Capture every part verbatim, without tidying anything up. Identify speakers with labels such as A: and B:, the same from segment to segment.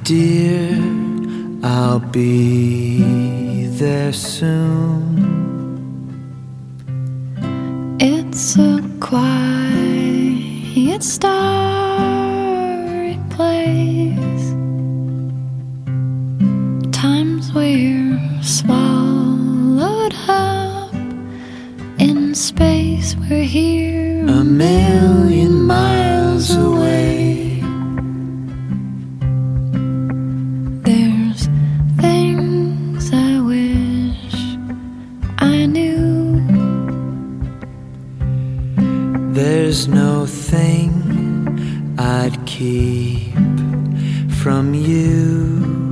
A: dear, I'll be there soon.
B: It's a quiet, starry place. Times we're swallowed up in space. We're here
A: a million miles away.
B: There's things I wish I knew.
A: There's no thing I'd keep from you.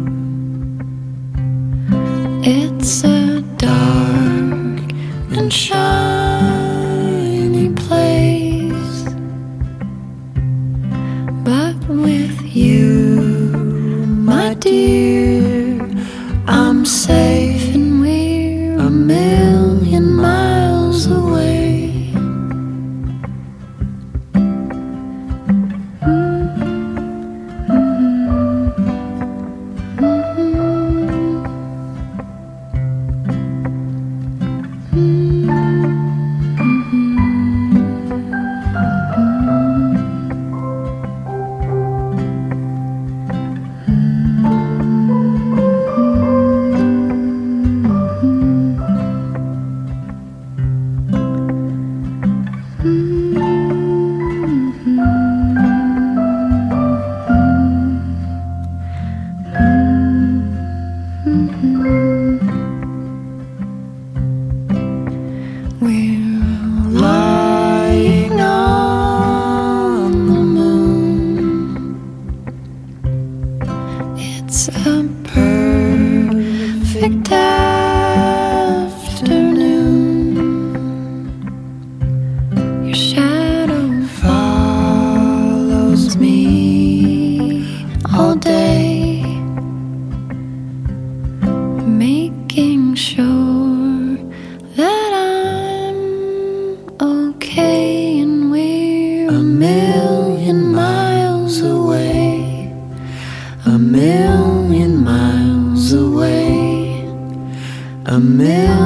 B: It's a dark and shiny place, but with you, my dear, I'm safe and we're a million miles away. We're lying on the moon. It's a perfect afternoon. Your shadow follows me all day, making sure that I'm okay and we're
A: A million miles away, a million miles away, a million